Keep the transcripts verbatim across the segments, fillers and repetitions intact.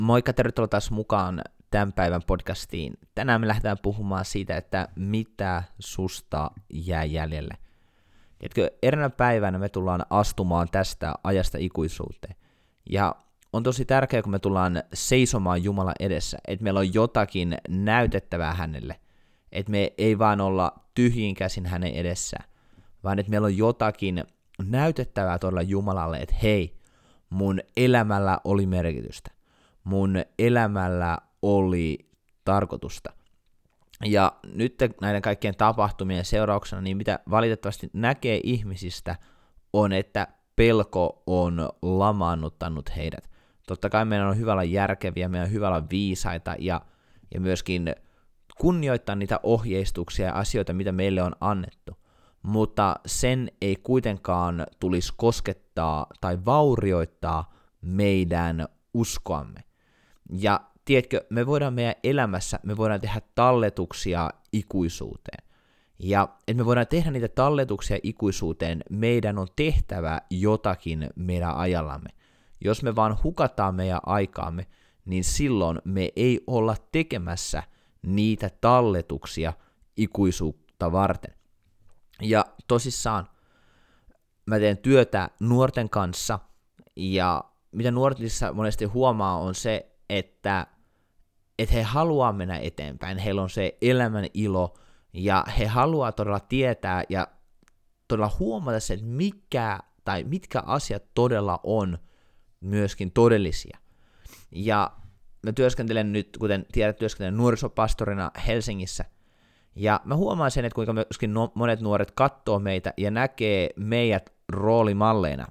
Moikka, tervetuloa taas mukaan tämän päivän podcastiin. Tänään me lähdetään puhumaan siitä, että mitä susta jää jäljelle. Tiedätkö, eräänä päivänä me tullaan astumaan tästä ajasta ikuisuuteen. Ja on tosi tärkeää, kun me tullaan seisomaan Jumalan edessä, että meillä on jotakin näytettävää hänelle. Että me ei vaan olla tyhjin käsin hänen edessään, vaan että meillä on jotakin näytettävää todella Jumalalle, että hei, mun elämällä oli merkitystä. Mun elämällä oli tarkoitusta. Ja nyt näiden kaikkien tapahtumien seurauksena, niin mitä valitettavasti näkee ihmisistä, on, että pelko on lamaannuttanut heidät. Totta kai meidän on hyvä olla järkeviä, meidän on hyvä olla viisaita ja, ja myöskin kunnioittaa niitä ohjeistuksia ja asioita, mitä meille on annettu. Mutta sen ei kuitenkaan tulisi koskettaa tai vaurioittaa meidän uskoamme. Ja tiedätkö, me voidaan meidän elämässä, me voidaan tehdä talletuksia ikuisuuteen. Ja että me voidaan tehdä niitä talletuksia ikuisuuteen, meidän on tehtävä jotakin meidän ajallamme. Jos me vaan hukataan meidän aikaamme, niin silloin me ei olla tekemässä niitä talletuksia ikuisuutta varten. Ja tosissaan, mä teen työtä nuorten kanssa, ja mitä nuortissa monesti huomaa on se, että, että he haluaa mennä eteenpäin, heillä on se elämän ilo, ja he haluaa todella tietää ja todella huomata se, että mikä, tai mitkä asiat todella on myöskin todellisia. Ja mä työskentelen nyt, kuten tiedät, työskentelen nuorisopastorina Helsingissä, ja mä huomaan sen, että kuinka myöskin no, monet nuoret katsoo meitä ja näkee meidät roolimalleina.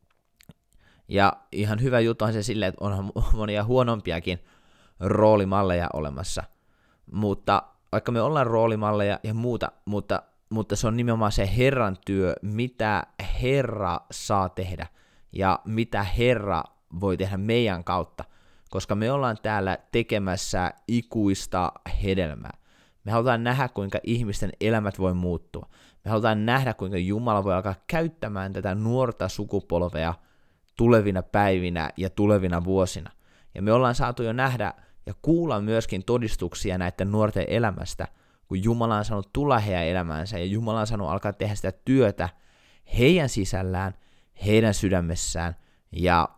Ja ihan hyvä juttu on se silleen, että onhan monia huonompiakin roolimalleja olemassa. Mutta vaikka me ollaan roolimalleja ja muuta, mutta, mutta se on nimenomaan se Herran työ, mitä Herra saa tehdä ja mitä Herra voi tehdä meidän kautta, koska me ollaan täällä tekemässä ikuista hedelmää. Me halutaan nähdä, kuinka ihmisten elämät voi muuttua. Me halutaan nähdä, kuinka Jumala voi alkaa käyttämään tätä nuorta sukupolvea tulevina päivinä ja tulevina vuosina. Ja me ollaan saatu jo nähdä ja kuulla myöskin todistuksia näiden nuorten elämästä, kun Jumala on saanut tulla heidän elämäänsä ja Jumala on saanut alkaa tehdä sitä työtä heidän sisällään, heidän sydämessään ja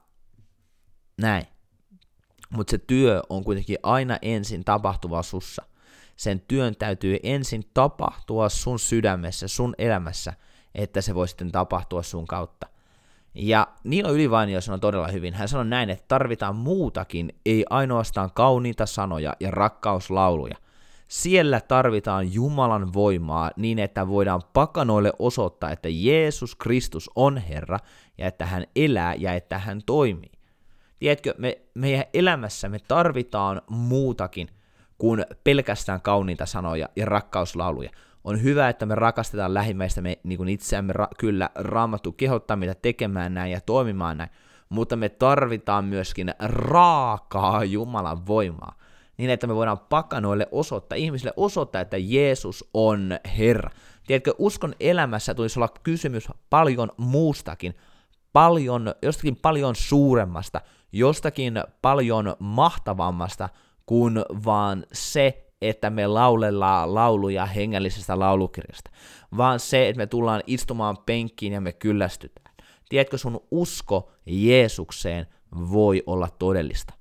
näin. Mutta se työ on kuitenkin aina ensin tapahtuva sussa. Sen työn täytyy ensin tapahtua sun sydämessä, sun elämässä, että se voi sitten tapahtua sun kautta. Ja Niilo Ylivainio sanoi todella hyvin. Hän sanoi näin, että tarvitaan muutakin, ei ainoastaan kauniita sanoja ja rakkauslauluja. Siellä tarvitaan Jumalan voimaa niin, että voidaan pakanoille osoittaa, että Jeesus Kristus on Herra ja että hän elää ja että hän toimii. Tiedätkö, me, meidän elämässä me tarvitaan muutakin kuin pelkästään kauniita sanoja ja rakkauslauluja. On hyvä, että me rakastetaan lähimmäistämme niin kuin itseämme, ra- kyllä Raamattu kehottaa meitä tekemään näin ja toimimaan näin, mutta me tarvitaan myöskin raakaa Jumalan voimaa, niin että me voidaan pakanoille osoittaa, ihmisille osoittaa, että Jeesus on Herra. Tiedätkö, uskon elämässä tulisi olla kysymys paljon muustakin, paljon, jostakin paljon suuremmasta, jostakin paljon mahtavammasta, kuin vaan se, että me laulellaan lauluja hengällisestä laulukirjasta, vaan se, että me tullaan istumaan penkkiin ja me kyllästytään. Tiedätkö, sun usko Jeesukseen voi olla todellista.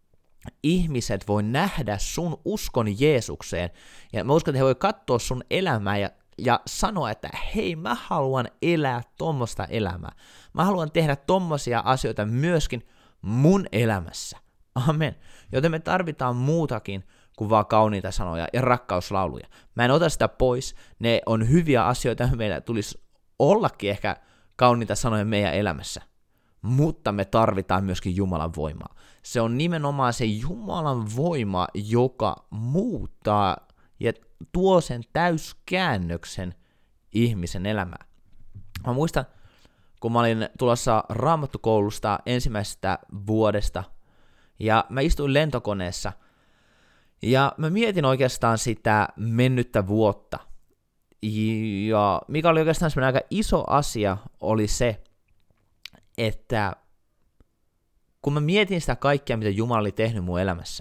Ihmiset voi nähdä sun uskon Jeesukseen, ja mä uskon, että he voi katsoa sun elämää ja, ja sanoa, että hei, mä haluan elää tommoista elämää. Mä haluan tehdä tommosia asioita myöskin mun elämässä. Amen. Joten me tarvitaan muutakin kuin vaan kauniita sanoja ja rakkauslauluja. Mä en ota sitä pois, ne on hyviä asioita, meillä tulisi ollakin ehkä kauniita sanoja meidän elämässä, mutta me tarvitaan myöskin Jumalan voimaa. Se on nimenomaan se Jumalan voima, joka muuttaa ja tuo sen täyskäännöksen ihmisen elämään. Mä muistan, kun mä olin tulossa Raamattukoulusta ensimmäisestä vuodesta, ja mä istuin lentokoneessa, ja mä mietin oikeastaan sitä mennyttä vuotta. Ja mikä oli oikeastaan semmoinen aika iso asia, oli se, että kun mä mietin sitä kaikkea, mitä Jumala oli tehnyt mun elämässä,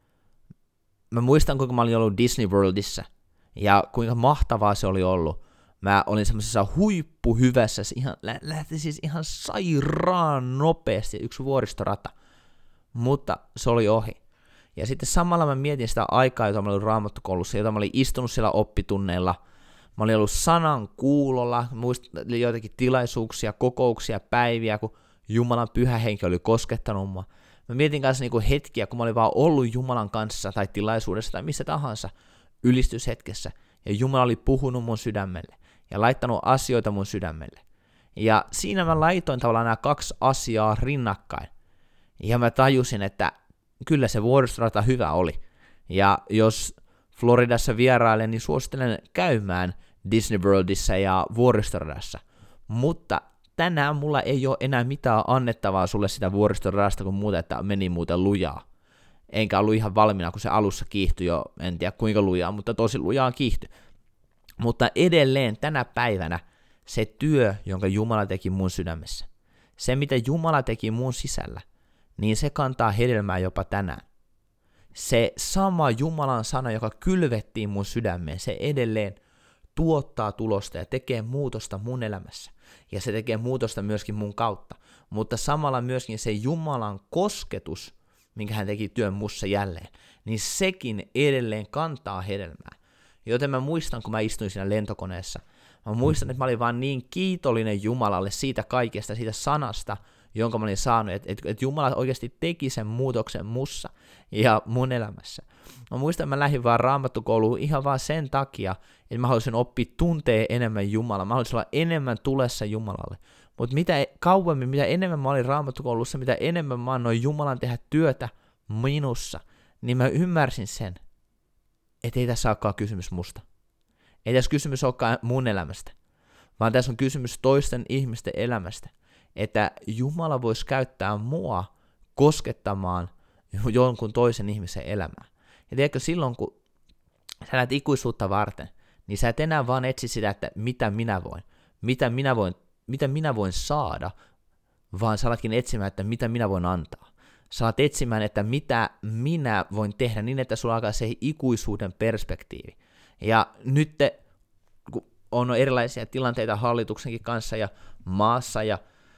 mä muistan, kuinka mä olin ollut Disney Worldissa, ja kuinka mahtavaa se oli ollut. Mä olin semmoisessa huippuhyvässä, ihan, lähti siis ihan sairaan nopeasti, yksi vuoristorata, mutta se oli ohi. Ja sitten samalla mä mietin sitä aikaa, jota mä olin Raamattukoulussa, jota mä olin istunut siellä oppitunneilla. Mä olin ollut sanan kuulolla, muistin joitakin tilaisuuksia, kokouksia, päiviä, kun Jumalan pyhä henki oli koskettanut mua. Mä mietin kanssa niinku hetkiä, kun mä olin vaan ollut Jumalan kanssa tai tilaisuudessa tai missä tahansa ylistyshetkessä. Ja Jumala oli puhunut mun sydämelle ja laittanut asioita mun sydämelle. Ja siinä mä laitoin tavallaan nämä kaksi asiaa rinnakkain. Ja mä tajusin, että kyllä se vuoristorata hyvä oli. Ja jos Floridassa vierailen, niin suosittelen käymään Disney Worldissa ja vuoristoradassa. Mutta tänään mulla ei ole enää mitään annettavaa sulle sitä vuoristoradasta kuin muuta, että meni muuten lujaa. Enkä ollut ihan valmiina, kun se alussa kiihtyi jo, en tiedä kuinka lujaa, mutta tosi lujaa kiihtyi. Mutta edelleen tänä päivänä se työ, jonka Jumala teki mun sydämessä, se mitä Jumala teki mun sisällä, niin se kantaa hedelmää jopa tänään. Se sama Jumalan sana, joka kylvettiin mun sydämeen, se edelleen tuottaa tulosta ja tekee muutosta mun elämässä. Ja se tekee muutosta myöskin mun kautta. Mutta samalla myöskin se Jumalan kosketus, minkä hän teki työn mussa jälleen, niin sekin edelleen kantaa hedelmää. Joten mä muistan, kun mä istuin siinä lentokoneessa, mä muistan, että mä olin vaan niin kiitollinen Jumalalle siitä kaikesta, siitä sanasta, jonka mä olin saanut, että et, et Jumala oikeasti teki sen muutoksen mussa ja mun elämässä. Mä muistan, että mä lähdin vaan Raamattukouluun ihan vaan sen takia, että mä haluaisin oppia tuntee enemmän Jumalaa, mä haluaisin olla enemmän tulessa Jumalalle. Mutta mitä kauemmin, mitä enemmän mä olin Raamattukoulussa, mitä enemmän mä annoin Jumalan tehdä työtä minussa, niin mä ymmärsin sen, että ei tässä olekaan kysymys musta. Ei tässä kysymys olekaan mun elämästä, vaan tässä on kysymys toisten ihmisten elämästä. Että Jumala voisi käyttää mua koskettamaan jonkun toisen ihmisen elämää. Ja tiedätkö, silloin kun sä näet ikuisuutta varten, niin sä et enää vaan etsi sitä, että mitä minä voin, mitä minä voin, mitä minä voin saada, vaan sä alatkin etsimään, että mitä minä voin antaa. Sä alat etsimään, että mitä minä voin tehdä niin, että sulla alkaa se ikuisuuden perspektiivi. Ja nyt kun on erilaisia tilanteita hallituksenkin kanssa ja maassa ja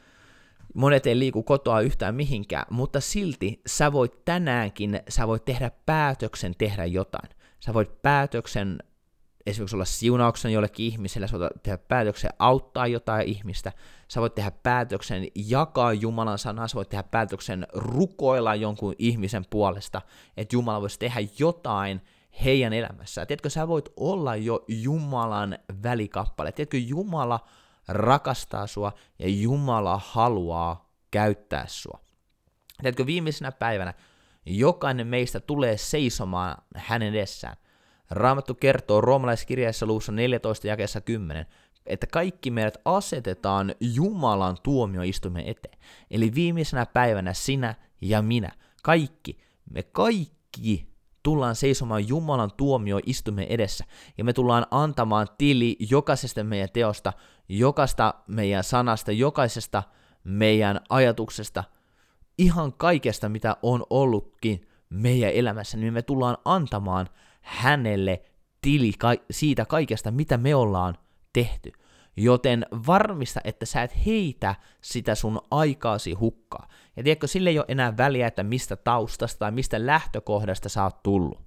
monet ei liiku kotoa yhtään mihinkään, mutta silti sä voit tänäänkin, sä voit tehdä päätöksen tehdä jotain. Sä voit päätöksen esimerkiksi olla siunauksen jollekin ihmiselle, sä voit tehdä päätöksen auttaa jotain ihmistä, sä voit tehdä päätöksen jakaa Jumalan sanaa, sä voit tehdä päätöksen rukoilla jonkun ihmisen puolesta, että Jumala voisi tehdä jotain heidän elämässään. Tiedätkö, sä voit olla jo Jumalan välikappale. Tiedätkö, Jumala rakastaa sua ja Jumala haluaa käyttää sua. Tiedätkö, viimeisenä päivänä jokainen meistä tulee seisomaan hänen edessään. Raamattu kertoo roomalaiskirjeessä luvussa neljätoista jakeessa kymmenen, että kaikki meidät asetetaan Jumalan tuomioistuimen eteen. Eli viimeisenä päivänä sinä ja minä, kaikki, me kaikki tullaan seisomaan Jumalan tuomioistuimen edessä, ja me tullaan antamaan tili jokaisesta meidän teosta, jokaista meidän sanasta, jokaisesta meidän ajatuksesta, ihan kaikesta, mitä on ollutkin meidän elämässä, niin me tullaan antamaan hänelle tili ka- siitä kaikesta, mitä me ollaan tehty. Joten varmista, että sä et heitä sitä sun aikaasi hukkaa. Ja tiedätkö, sille ei ole enää väliä, että mistä taustasta tai mistä lähtökohdasta sä oot tullut.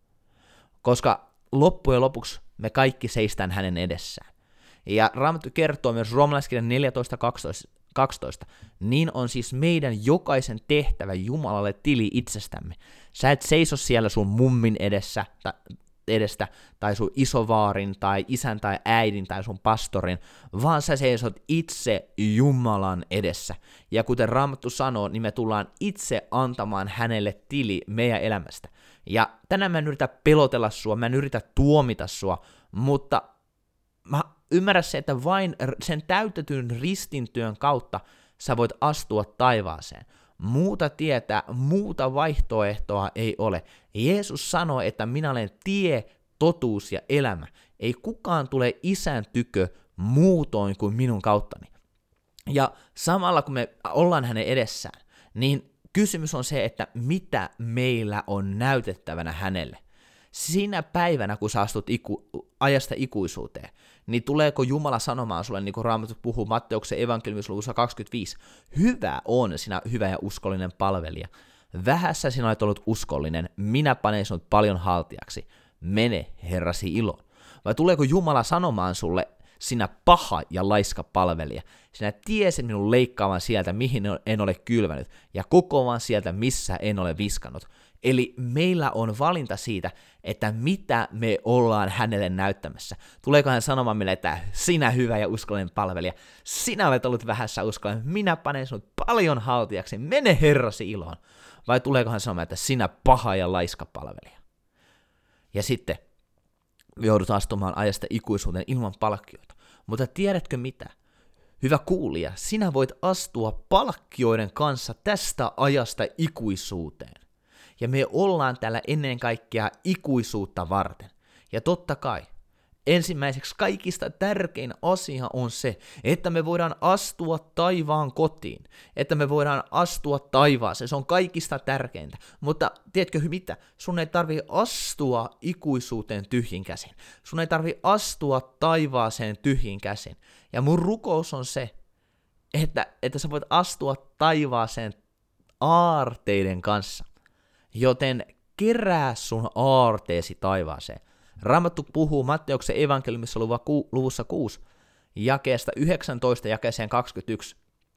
Koska loppujen lopuksi me kaikki seistään hänen edessään. Ja Raamattu kertoo myös roomalaiskirjan neljätoista kaksitoista, niin on siis meidän jokaisen tehtävä Jumalalle tili itsestämme. Sä et seiso siellä sun mummin edessä, ta- edestä, tai sun isovaarin, tai isän, tai äidin, tai sun pastorin, vaan sä seisot itse Jumalan edessä. Ja kuten Raamattu sanoo, niin me tullaan itse antamaan hänelle tili meidän elämästä. Ja tänään mä en yritä pelotella sua, mä en yritä tuomita sua, mutta mä ymmärrän se, että vain sen täytetyn ristintyön kautta sä voit astua taivaaseen. Muuta tietä, muuta vaihtoehtoa ei ole. Jeesus sanoi, että minä olen tie, totuus ja elämä. Ei kukaan tule isän tykö muutoin kuin minun kauttani. Ja samalla kun me ollaan hänen edessään, niin kysymys on se, että mitä meillä on näytettävänä hänelle. Siinä päivänä, kun sä astut iku, ajasta ikuisuuteen, niin tuleeko Jumala sanomaan sulle, niin kuin Raamattu puhuu Matteuksen evankeliumissa luvussa kaksikymmentäviisi, hyvä on sinä hyvä ja uskollinen palvelija. Vähässä sinä olet ollut uskollinen, minä panen sinut paljon haltijaksi. Mene herrasi iloon. Vai tuleeko Jumala sanomaan sulle, sinä paha ja laiska palvelija, sinä tiesit minun leikkaavan sieltä, mihin en ole kylvänyt, ja kokoavan sieltä, missä en ole viskannut. Eli meillä on valinta siitä, että mitä me ollaan hänelle näyttämässä. Tuleeko hän sanomaan meille, että sinä hyvä ja uskollinen palvelija, sinä olet ollut vähässä uskollinen, minä panen sinut paljon haltijaksi, mene herrasi iloon. Vai tuleeko hän sanomaan, että sinä paha ja laiska palvelija. Ja sitten joudut astumaan ajasta ikuisuuteen ilman palkkioita. Mutta tiedätkö mitä? Hyvä kuulija, sinä voit astua palkkioiden kanssa tästä ajasta ikuisuuteen. Ja me ollaan täällä ennen kaikkea ikuisuutta varten. Ja totta kai, ensimmäiseksi kaikista tärkein asia on se, että me voidaan astua taivaan kotiin. Että me voidaan astua taivaaseen. Se on kaikista tärkeintä. Mutta tiedätkö mitä? Sun ei tarvitse astua ikuisuuteen tyhjin käsin. Sun ei tarvitse astua taivaaseen tyhjin käsin. Ja mun rukous on se, että, että sä voit astua taivaaseen aarteiden kanssa. Joten kerää sun aarteesi taivaaseen. Raamattu puhuu Matteuksen evankeliumissa luvussa kuusi, jakeesta yhdeksäntoista jakeeseen kaksikymmentäyksi.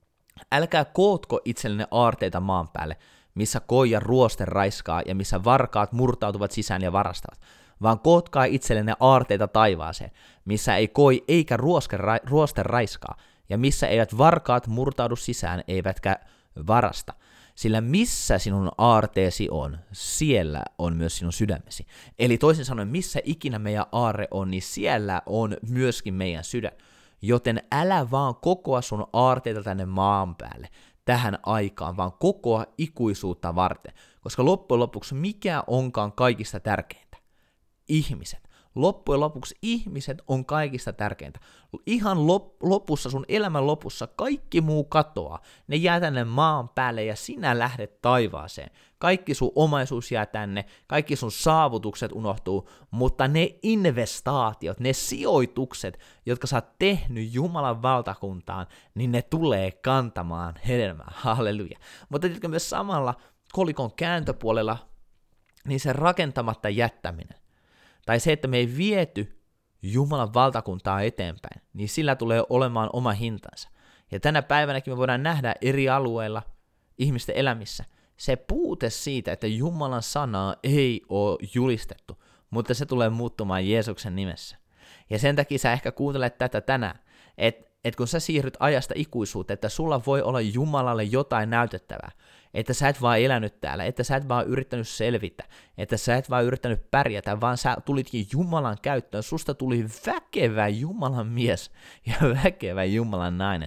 Älkää kootko itsellenne aarteita maan päälle, missä koi ja ruoste raiskaa ja missä varkaat murtautuvat sisään ja varastavat, vaan kootkaa itsellenne aarteita taivaaseen, missä ei koi eikä ruoske, ra- ruoste raiskaa, ja missä eivät varkaat murtaudu sisään eivätkä varasta. Sillä missä sinun aarteesi on, siellä on myös sinun sydämesi. Eli toisin sanoen, missä ikinä meidän aarre on, niin siellä on myöskin meidän sydän. Joten älä vaan kokoa sun aarteita tänne maan päälle, tähän aikaan, vaan kokoa ikuisuutta varten. Koska loppujen lopuksi mikä onkaan kaikista tärkeintä? Ihmiset. Loppujen lopuksi ihmiset on kaikista tärkeintä. Ihan lop- lopussa, sun elämän lopussa, kaikki muu katoaa. Ne jää tänne maan päälle ja sinä lähdet taivaaseen. Kaikki sun omaisuus jää tänne, kaikki sun saavutukset unohtuu, mutta ne investaatiot, ne sijoitukset, jotka sä oot tehnyt Jumalan valtakuntaan, niin ne tulee kantamaan hedelmää. Halleluja. Mutta tiedätkö myös samalla kolikon kääntöpuolella, niin se rakentamatta jättäminen. Tai se, että me ei viety Jumalan valtakuntaa eteenpäin, niin sillä tulee olemaan oma hintansa. Ja tänä päivänäkin me voidaan nähdä eri alueilla ihmisten elämissä se puute siitä, että Jumalan sanaa ei ole julistettu, mutta se tulee muuttumaan Jeesuksen nimessä. Ja sen takia sä ehkä kuuntelet tätä tänään, että et kun sä siirryt ajasta ikuisuuteen, että sulla voi olla Jumalalle jotain näytettävää, että sä et vaan elänyt täällä, että sä et vaan yrittänyt selvitä, että sä et vaan yrittänyt pärjätä, vaan sä tulitkin Jumalan käyttöön, susta tuli väkevä Jumalan mies ja väkevä Jumalan nainen.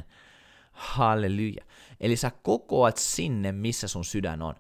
Halleluja. Eli sä kokoat sinne, missä sun sydän on.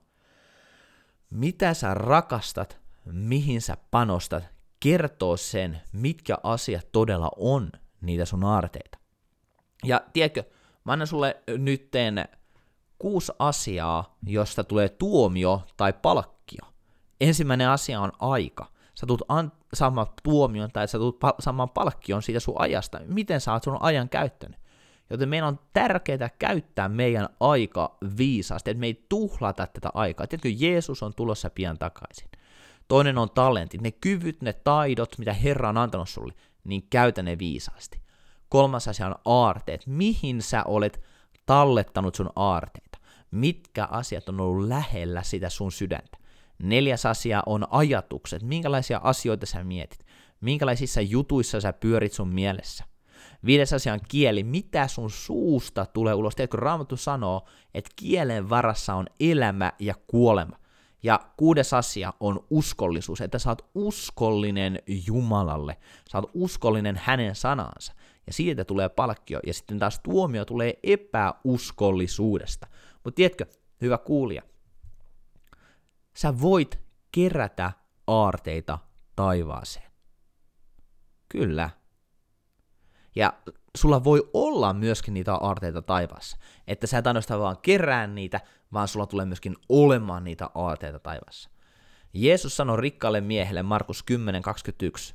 Mitä sä rakastat, mihin sä panostat, kertoo sen, mitkä asiat todella on niitä sun aarteita. Ja tiedätkö, mä annan sulle nytten kuusi asiaa, josta tulee tuomio tai palkkio. Ensimmäinen asia on aika. Sä tulet an- saamaan tuomion tai sä tulet pa- saamaan palkkion siitä sun ajasta. Miten sä oot sun ajan käyttänyt? Joten meidän on tärkeää käyttää meidän aika viisaasti, että me ei tuhlata tätä aikaa. Tiedätkö, Jeesus on tulossa pian takaisin. Toinen on talentit, ne kyvyt, ne taidot, mitä Herra on antanut sulle, niin käytä ne viisaasti. Kolmas asia on aarteet. Mihin sä olet tallettanut sun aarteita? Mitkä asiat on ollut lähellä sitä sun sydäntä? Neljäs asia on ajatukset. Minkälaisia asioita sä mietit? Minkälaisissa jutuissa sä pyörit sun mielessä? Viides asia on kieli. Mitä sun suusta tulee ulos? Tiedätkö, Raamattu sanoo, että kielen varassa on elämä ja kuolema. Ja kuudes asia on uskollisuus, että sä oot uskollinen Jumalalle. Sä oot uskollinen hänen sanansa. Ja siitä tulee palkkio. Ja sitten taas tuomio tulee epäuskollisuudesta. Mutta tiedätkö, hyvä kuulija, sä voit kerätä aarteita taivaaseen. Kyllä. Ja sulla voi olla myöskin niitä aarteita taivaassa. Että sä et ainoastaan vaan kerää niitä, vaan sulla tulee myöskin olemaan niitä aarteita taivaassa. Jeesus sanoi rikkaalle miehelle Markus kymmenen kaksikymmentäyksi.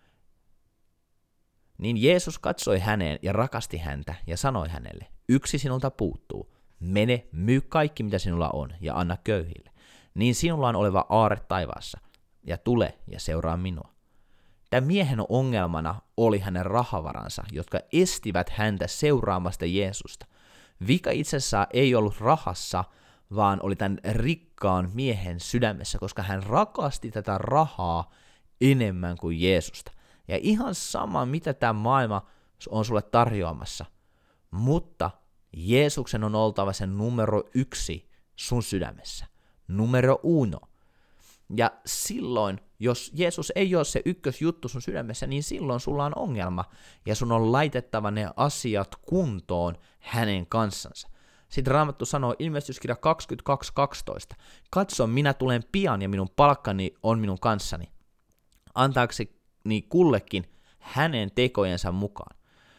Niin Jeesus katsoi häneen ja rakasti häntä ja sanoi hänelle, yksi sinulta puuttuu. Mene, myy kaikki mitä sinulla on ja anna köyhille. Niin sinulla on oleva aarre taivaassa. Ja tule ja seuraa minua. Tämän miehen ongelmana oli hänen rahavaransa, jotka estivät häntä seuraamasta Jeesusta. Vika itsessään ei ollut rahassa, vaan oli tämän rikkaan miehen sydämessä, koska hän rakasti tätä rahaa enemmän kuin Jeesusta. Ja ihan sama, mitä tämä maailma on sulle tarjoamassa, mutta Jeesuksen on oltava se numero yksi sun sydämessä. Numero uno. Ja silloin, jos Jeesus ei ole se ykkösjuttu sun sydämessä, niin silloin sulla on ongelma, ja sun on laitettava ne asiat kuntoon hänen kanssansa. Sitten Raamattu sanoo ilmestyskirja kaksikymmentäkaksi kaksitoista, katso, minä tulen pian ja minun palkkani on minun kanssani, antaakseni kullekin hänen tekojensa mukaan.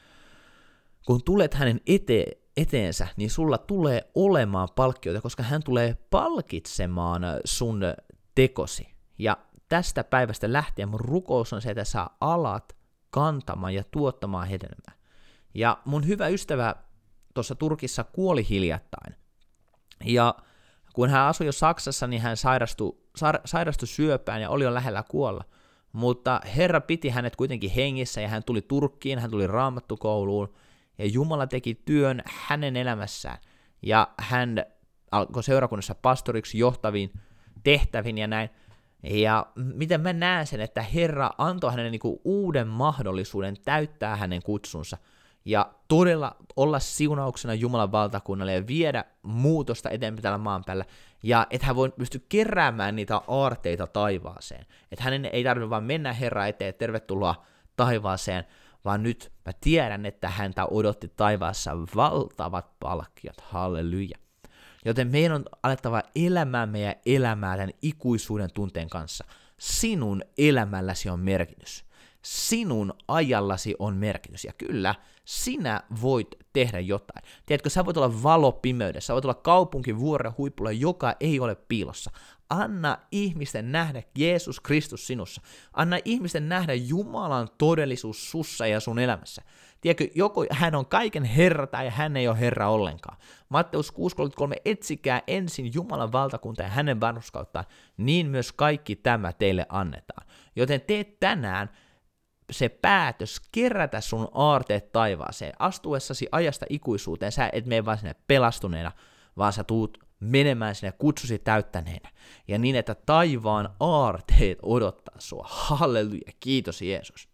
Kun tulet hänen eteen, eteensä, niin sulla tulee olemaan palkkioita, koska hän tulee palkitsemaan sun tekosi. Ja tästä päivästä lähtien mun rukous on se, että sä alat kantamaan ja tuottamaan hedelmää. Ja mun hyvä ystävä tuossa Turkissa kuoli hiljattain. Ja kun hän asui jo Saksassa, niin hän sairastui, sa- sairastui syöpään ja oli jo lähellä kuolla. Mutta Herra piti hänet kuitenkin hengissä ja hän tuli Turkkiin, hän tuli raamattukouluun ja Jumala teki työn hänen elämässään. Ja hän alkoi seurakunnassa pastoriksi johtaviin tehtäviin ja näin. Ja miten mä näen sen, että Herra antoi hänelle niinku uuden mahdollisuuden täyttää hänen kutsunsa ja todella olla siunauksena Jumalan valtakunnalle ja viedä muutosta eteenpäin täällä maan päällä. Ja että hän voi pysty keräämään niitä aarteita taivaaseen. Että hänen ei tarvitse vaan mennä Herran eteen, tervetuloa taivaaseen, vaan nyt mä tiedän, että häntä odotti taivaassa valtavat palkkiot. Halleluja. Joten meidän on alettava elämäämme ja elämää tämän ikuisuuden tunteen kanssa. Sinun elämälläsi on merkitys. Sinun ajallasi on merkitys. Ja kyllä, sinä voit tehdä jotain. Tiedätkö, sä voit olla valo pimeydessä, sä voit olla kaupunki vuoren huipulla, joka ei ole piilossa. Anna ihmisten nähdä Jeesus Kristus sinussa. Anna ihmisten nähdä Jumalan todellisuus sussa ja sun elämässä. Tiedätkö, joko hän on kaiken Herra tai hän ei ole Herra ollenkaan. Matteus kuusi kolmekymmentäkolme, etsikää ensin Jumalan valtakunta ja hänen vanhurskauttaan, niin myös kaikki tämä teille annetaan. Joten tee tänään se päätös kerätä sun aarteet taivaaseen. Astuessasi ajasta ikuisuuteen, sä et mene vaan sinne pelastuneena, vaan sä tuut menemään sinne kutsusi täyttäneenä. Ja niin, että taivaan aarteet odottaa sua. Halleluja, kiitos Jeesus.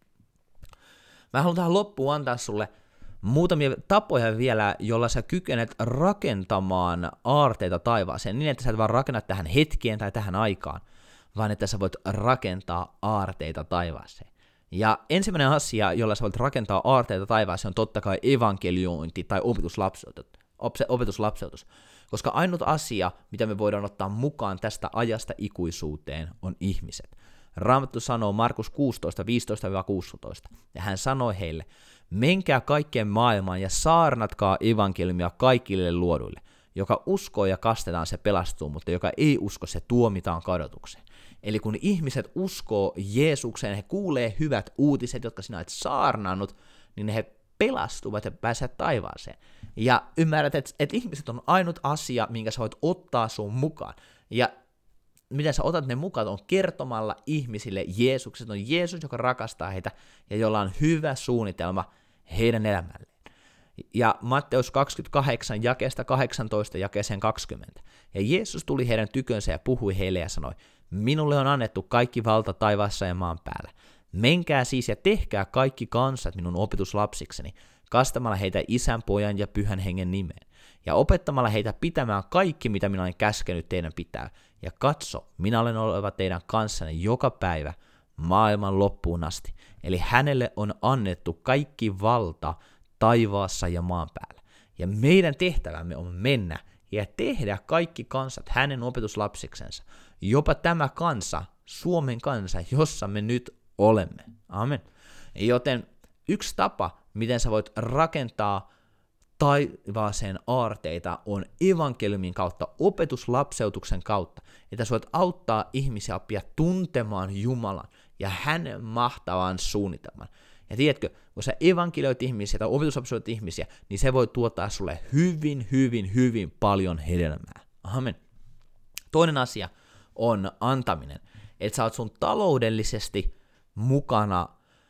Mä haluan tähän loppuun antaa sulle muutamia tapoja vielä, jolla sä kykenet rakentamaan aarteita taivaaseen, niin että sä et vaan rakenna tähän hetkeen tai tähän aikaan, vaan että sä voit rakentaa aarteita taivaaseen. Ja ensimmäinen asia, jolla sä voit rakentaa aarteita taivaaseen, on totta kai evankeliointi tai opetuslapseutus. opetuslapseutus. Koska ainut asia, mitä me voidaan ottaa mukaan tästä ajasta ikuisuuteen, on ihmiset. Raamattu sanoo Markus kuusitoista viisitoista kuusitoista, ja hän sanoi heille, menkää kaikkeen maailmaan ja saarnatkaa evankeliumia kaikille luoduille. Joka uskoo ja kastetaan, se pelastuu, mutta joka ei usko, se tuomitaan kadotukseen. Eli kun ihmiset uskoo Jeesukseen, he kuulee hyvät uutiset, jotka sinä olet saarnannut, niin he pelastuvat ja pääsevät taivaaseen. Ja ymmärrät, että, että ihmiset on ainut asia, minkä sä voit ottaa sun mukaan. Ja miten sä otat ne mukaan, on kertomalla ihmisille Jeesukset. On Jeesus, joka rakastaa heitä ja jolla on hyvä suunnitelma heidän elämälleen. Ja Matteus kaksikymmentäkahdeksan, jakeesta kahdeksantoista, jakeeseen kaksikymmentä. Ja Jeesus tuli heidän tykönsä ja puhui heille ja sanoi, minulle on annettu kaikki valta taivaassa ja maan päällä. Menkää siis ja tehkää kaikki kansat minun opetuslapsikseni, kastamalla heitä Isän, Pojan ja Pyhän Hengen nimeen, ja opettamalla heitä pitämään kaikki, mitä minä olen käskenyt teidän pitää. Ja katso, minä olen oleva teidän kanssanne joka päivä maailman loppuun asti. Eli hänelle on annettu kaikki valta taivaassa ja maan päällä. Ja meidän tehtävämme on mennä ja tehdä kaikki kansat hänen opetuslapsiksensa. Jopa tämä kansa, Suomen kansa, jossa me nyt olemme. Amen. Joten yksi tapa, miten sä voit rakentaa taivaaseen aarteita, on evankeliumin kautta, opetuslapseutuksen kautta, että sä voit auttaa ihmisiä oppia tuntemaan Jumalan ja hänen mahtavan suunnitelman. Ja tiedätkö, kun sä evankelioit ihmisiä tai opetuslapseutat ihmisiä, niin se voi tuottaa sulle hyvin, hyvin, hyvin paljon hedelmää. Amen. Toinen asia on antaminen. Että sä oot sun taloudellisesti mukana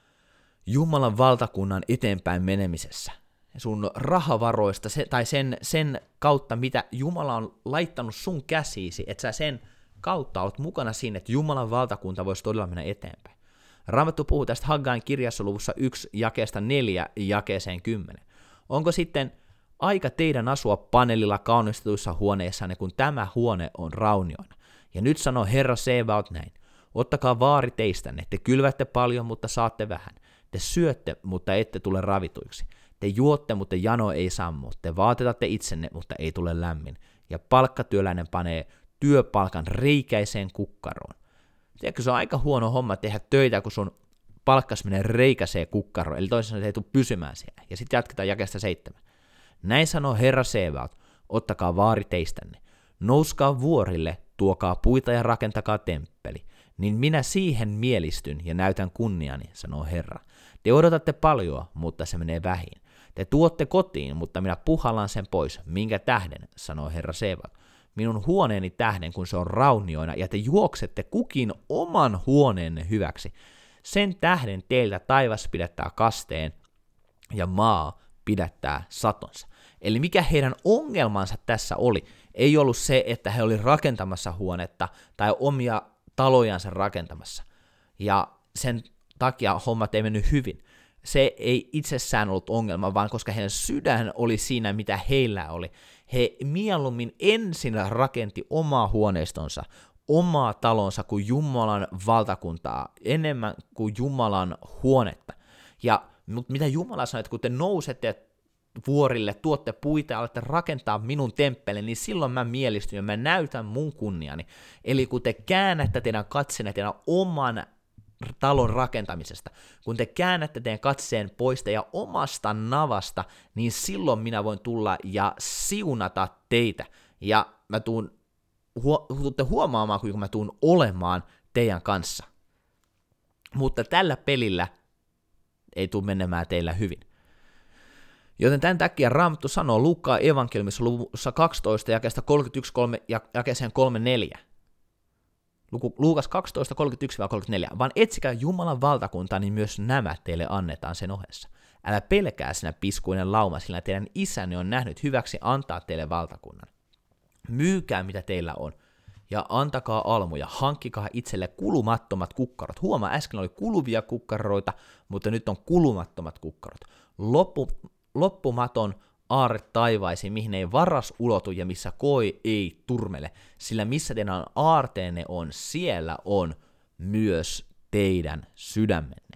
Jumalan valtakunnan eteenpäin menemisessä. Sun rahavaroista se, tai sen, sen kautta, mitä Jumala on laittanut sun käsiisi, että sä sen kautta oot mukana siinä, että Jumalan valtakunta voisi todella mennä eteenpäin. Raamattu puhuu tästä Haggain kirjassa luvussa yksi jakeesta neljä jakeeseen kymmenen. Onko sitten aika teidän asua paneelilla kaunistetuissa huoneissanne, kun tämä huone on raunioina? Ja nyt sanoo Herra Sebaot näin. Ottakaa vaari teistänne, te kylvätte paljon, mutta saatte vähän. Te syötte, mutta ette tule ravituiksi. Te juotte, mutta jano ei sammu. Te vaatetatte itsenne, mutta ei tule lämmin. Ja palkkatyöläinen panee työpalkan reikäiseen kukkaroon. Tiedätkö, se on aika huono homma tehdä töitä, kun sun palkkas menee reikäiseen kukkaroon, eli toisin sanoen se ei tule pysymään siellä. Ja sitten jatketaan jakeesta seitsemän. Näin sanoo Herra Sebaot, ottakaa vaari teistänne. Nouskaa vuorille, tuokaa puita ja rakentakaa temppeli. Niin minä siihen mielistyn ja näytän kunniani, sanoo Herra. Te odotatte paljon, mutta se menee vähin. Te tuotte kotiin, mutta minä puhallan sen pois. Minkä tähden, sanoo Herra Sebaot. Minun huoneeni tähden, kun se on raunioina, ja te juoksette kukin oman huoneenne hyväksi. Sen tähden teiltä taivas pidättää kasteen, ja maa pidättää satonsa. Eli mikä heidän ongelmansa tässä oli, ei ollut se, että he olivat rakentamassa huonetta tai omia talojansa rakentamassa. Ja sen takia hommat ei mennyt hyvin. Se ei itsessään ollut ongelma, vaan koska heidän sydän oli siinä, mitä heillä oli. He mieluummin ensin rakenti omaa huoneistonsa, omaa talonsa kuin Jumalan valtakuntaa, enemmän kuin Jumalan huonetta. Ja mitä Jumala sanoi, että kun te nousette vuorille, tuotte puita ja alatte rakentaa minun temppelin, niin silloin mä mielistyn ja mä näytän mun kunniani. Eli kun te käännätte teidän katsenne teidän oman talon rakentamisesta, kun te käännätte teidän katseen pois teidän omasta navasta, niin silloin minä voin tulla ja siunata teitä. Ja mä tuun, huo, tuutte huomaamaan, kuinka mä tuun olemaan teidän kanssa. Mutta tällä pelillä ei tule menemään teillä hyvin. Joten tämän takia Raamattu sanoo Luukkaan evankeliumissa luvussa kaksitoista jakeesta kolmekymmentäyksi ja jakeeseen kolmekymmentäneljä. Luukas kaksitoista kolmekymmentäyksi kolmekymmentäneljä. Vaan etsikää Jumalan valtakuntaa, niin myös nämä teille annetaan sen ohessa. Älä pelkää sinä piskuinen lauma, sillä teidän isänne on nähnyt hyväksi antaa teille valtakunnan. Myykää mitä teillä on, ja antakaa almuja, hankkikaa itselle kulumattomat kukkarot. Huomaa, äsken oli kuluvia kukkaroita, mutta nyt on kulumattomat kukkarot. Loppu, loppumaton aarre taivaisiin, mihin ei varas ulotu ja missä koi ei turmele, sillä missä teidän aarteenne on, siellä on myös teidän sydämenne.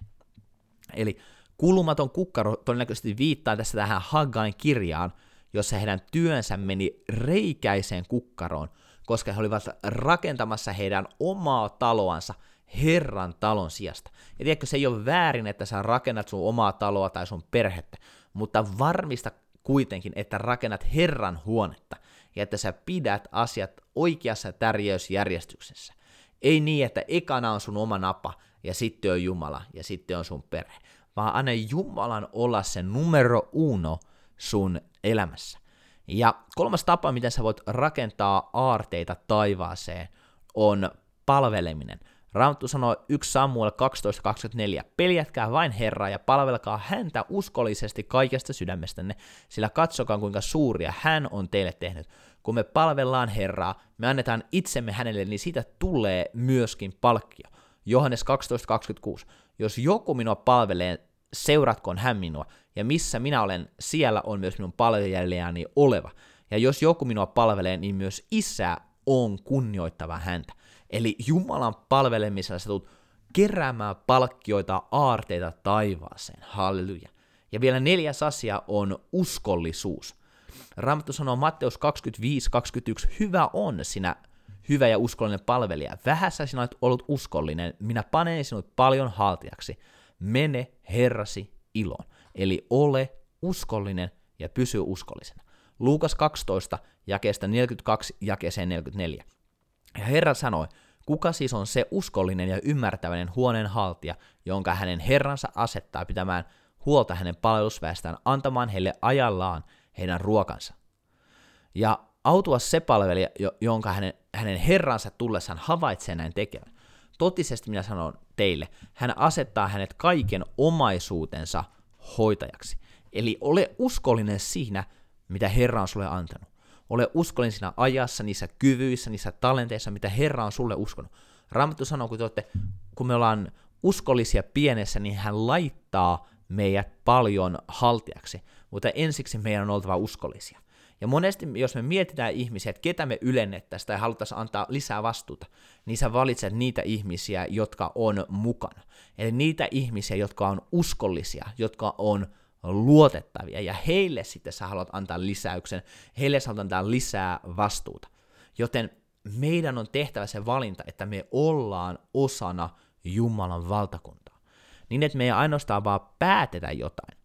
Eli kulumaton kukkaro todennäköisesti viittaa tässä tähän Haggain kirjaan, jossa heidän työnsä meni reikäiseen kukkaroon, koska he olivat rakentamassa heidän omaa taloansa Herran talon sijasta. Ja tiedätkö, se ei ole väärin, että sä rakennat sun omaa taloa tai sun perhettä, mutta varmista kuitenkin, että rakennat Herran huonetta ja että sä pidät asiat oikeassa tärkeysjärjestyksessä. Ei niin, että ekana on sun oma napa ja sitten on Jumala ja sitten on sun perhe, vaan anna Jumalan olla se numero uno sun elämässä. Ja kolmas tapa, miten sä voit rakentaa aarteita taivaaseen, on palveleminen. Raamattu sanoo yksi Samuel kaksitoista kaksikymmentäneljä. Peljätkää vain Herraa ja palvelkaa häntä uskollisesti kaikesta sydämestänne, sillä katsokaa kuinka suuria hän on teille tehnyt. Kun me palvellaan Herraa, me annetaan itsemme hänelle, niin siitä tulee myöskin palkkio. Johannes kaksitoista kaksikymmentäkuusi. Jos joku minua palvelee, seuratkoon hän minua, ja missä minä olen, siellä on myös minun palvelijani oleva. Ja jos joku minua palvelee, niin myös Isä on kunnioittava häntä. Eli Jumalan palvelemisella sä tulet keräämään palkkioita, aarteita taivaaseen. Halleluja. Ja vielä neljäs asia on uskollisuus. Raamattu sanoo Matteus kaksikymmentäviisi kaksikymmentäyksi, hyvä on sinä hyvä ja uskollinen palvelija. Vähässä sinä olet ollut uskollinen, minä panen sinut paljon haltijaksi. Mene Herrasi iloon. Eli ole uskollinen ja pysy uskollisena. Luukas kaksitoista, jakeesta neljäkymmentäkaksi, jakeeseen neljäkymmentäneljä. Ja Herra sanoi, kuka siis on se uskollinen ja ymmärtäväinen huoneenhaltija, jonka hänen herransa asettaa pitämään huolta hänen palvelusväestään, antamaan heille ajallaan heidän ruokansa. Ja autua se palvelija, jonka hänen, hänen herransa tullessaan havaitsee näin tekevän. Totisesti minä sanon teille, hän asettaa hänet kaiken omaisuutensa hoitajaksi. Eli ole uskollinen siinä, mitä Herra on sulle antanut. Ole uskollinen siinä ajassa, niissä kyvyissä, niissä talenteissa, mitä Herra on sulle uskonut. Raamattu sanoo, kun, te olette, kun me ollaan uskollisia pienessä, niin hän laittaa meidät paljon haltijaksi, mutta ensiksi meidän on oltava uskollisia. Ja monesti, jos me mietitään ihmisiä, että ketä me ylennettäisiin tai haluttaisiin antaa lisää vastuuta, niin sä valitset niitä ihmisiä, jotka on mukana. Eli niitä ihmisiä, jotka on uskollisia, jotka on luotettavia, ja heille sitten sä haluat antaa lisäyksen, heille sä haluat antaa lisää vastuuta. Joten meidän on tehtävä se valinta, että me ollaan osana Jumalan valtakuntaa. Niin, että me ei ainoastaan vaan päätetä jotain,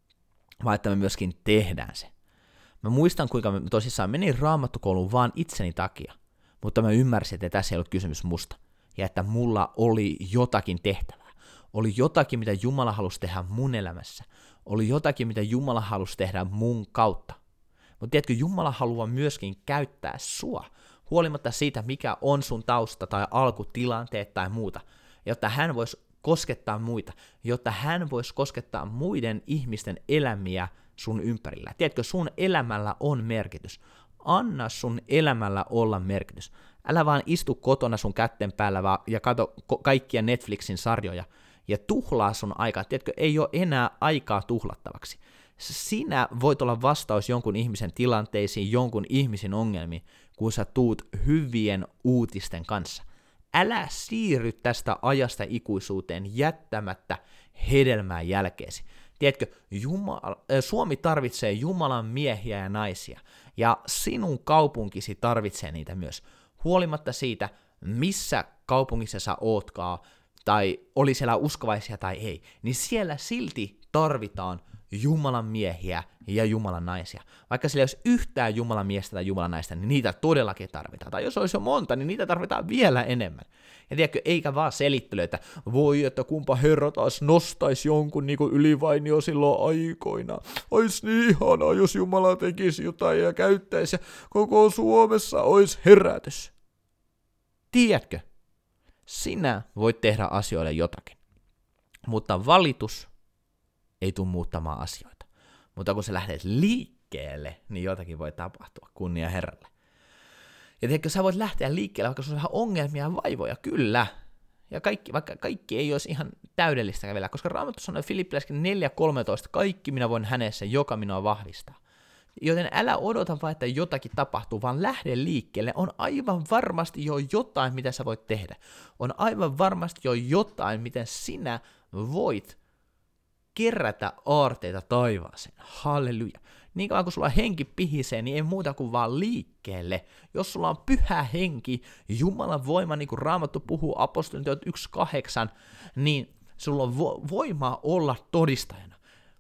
vaan että me myöskin tehdään se. Mä muistan, kuinka mä tosissaan menin raamattukouluun vaan itseni takia, mutta mä ymmärsin, että tässä ei ollut kysymys musta, ja että mulla oli jotakin tehtävää. Oli jotakin, mitä Jumala halusi tehdä mun elämässä. Oli jotakin, mitä Jumala halusi tehdä mun kautta. Mutta tiedätkö, Jumala haluaa myöskin käyttää sua, huolimatta siitä, mikä on sun tausta tai alkutilanteet tai muuta, jotta hän voisi koskettaa muita, jotta hän voisi koskettaa muiden ihmisten elämiä sun ympärillä. Tiedätkö, sun elämällä on merkitys. Anna sun elämällä olla merkitys. Älä vaan istu kotona sun kätten päällä vaan ja katso kaikkia Netflixin sarjoja ja tuhlaa sun aikaa. Tiedätkö, ei ole enää aikaa tuhlattavaksi. Sinä voit olla vastaus jonkun ihmisen tilanteisiin, jonkun ihmisen ongelmiin, kun sä tuut hyvien uutisten kanssa. Älä siirry tästä ajasta ikuisuuteen jättämättä hedelmää jälkeesi. Tiedätkö, Jumala, Suomi tarvitsee Jumalan miehiä ja naisia, ja sinun kaupunkisi tarvitsee niitä myös. Huolimatta siitä, missä kaupungissa sä ootkaan, tai oli siellä uskovaisia tai ei, niin siellä silti tarvitaan Jumalan miehiä ja Jumalan naisia. Vaikka siellä ei olisi yhtään Jumalan miestä tai Jumalan naista, niin niitä todellakin tarvitaan. Tai jos olisi jo monta, niin niitä tarvitaan vielä enemmän. Ja tiedätkö, eikä vaan selittely, että voi, että kumpa Herra taas nostaisi jonkun niin kuin ylivainio silloin aikoina. Ois niin ihanaa, jos Jumala tekisi jotain ja käyttäisi, ja koko Suomessa olisi herätys. Tiedätkö, sinä voit tehdä asioille jotakin, mutta valitus ei tule muuttamaan asioita. Mutta kun sä lähdet liikkeelle, niin jotakin voi tapahtua, kunnia Herralle. Ja tiedätkö, sä voit lähteä liikkeelle, vaikka sulla on ongelmia ja vaivoja, kyllä. Ja kaikki, vaikka kaikki ei olisi ihan täydellistä vielä, koska Raamattu sanoi Filippiläiskin neljä kolmetoista, kaikki minä voin hänessä, joka minua vahvistaa. Joten älä odota vaan, että jotakin tapahtuu, vaan lähde liikkeelle. On aivan varmasti jo jotain, mitä sä voit tehdä. On aivan varmasti jo jotain, miten sinä voit kerätä aarteita taivaaseen. Halleluja. Niin kauan kun sulla henki pihisee, niin ei muuta kuin vaan liikkeelle. Jos sulla on pyhä henki, Jumalan voima, niin kuin Raamattu puhuu apostoliteot yksi kahdeksan, niin sulla on vo- voimaa olla todistajana.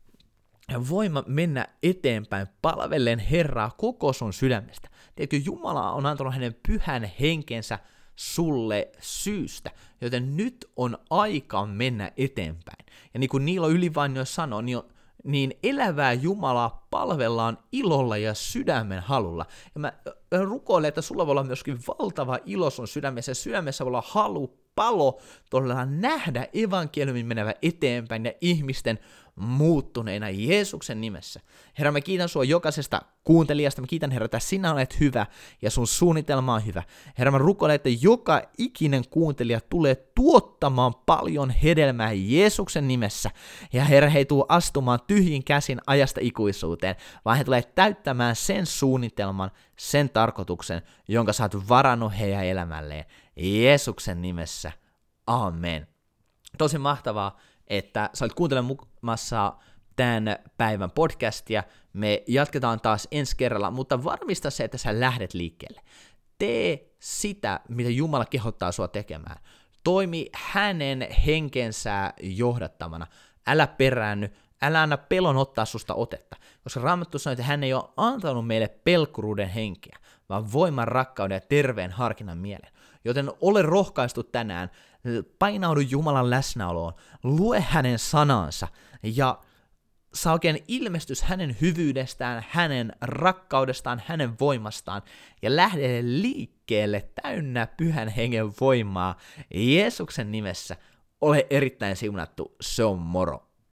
Ja voima mennä eteenpäin palvellen Herraa koko sun sydämestä. Tiedätkö, Jumala on antanut hänen pyhän henkensä sulle syystä, joten nyt on aika mennä eteenpäin. Ja niin kuin Niilo Ylivainio sanoi, niin, niin elävää Jumalaa palvellaan ilolla ja sydämen halulla. Ja mä rukoilen, että sulla voi olla myöskin valtava ilo sun sydämessä, ja sydämessä voi olla halu, palo, todella nähdä evankeliumin menevä eteenpäin ja ihmisten muuttuneina Jeesuksen nimessä. Herra, mä kiitän sua jokaisesta kuuntelijasta, mä kiitän Herra, että sinä olet hyvä ja sun suunnitelma on hyvä. Herra, mä rukoilen, että joka ikinen kuuntelija tulee tuottamaan paljon hedelmää Jeesuksen nimessä. Ja Herra, he ei tule astumaan tyhjin käsin ajasta ikuisuuteen, vaan he tulee täyttämään sen suunnitelman, sen tarkoituksen, jonka sä oot varannut heidän elämälleen. Jeesuksen nimessä. Amen. Tosi mahtavaa, että sä olet kuuntelemassa tämän päivän podcastia. Me jatketaan taas ensi kerralla, mutta varmista se, että sä lähdet liikkeelle. Tee sitä, mitä Jumala kehottaa sua tekemään. Toimi hänen henkensä johdattamana. Älä peräänny, älä anna pelon ottaa susta otetta, koska Raamattu sanoo, että hän ei ole antanut meille pelkuruuden henkeä, vaan voiman, rakkauden ja terveen harkinnan mielen. Joten ole rohkaistu tänään, painaudu Jumalan läsnäoloon, lue hänen sanansa ja saa oikein ilmestys hänen hyvyydestään, hänen rakkaudestaan, hänen voimastaan ja lähde liikkeelle täynnä pyhän hengen voimaa Jeesuksen nimessä. Ole erittäin siunattu, se on moro.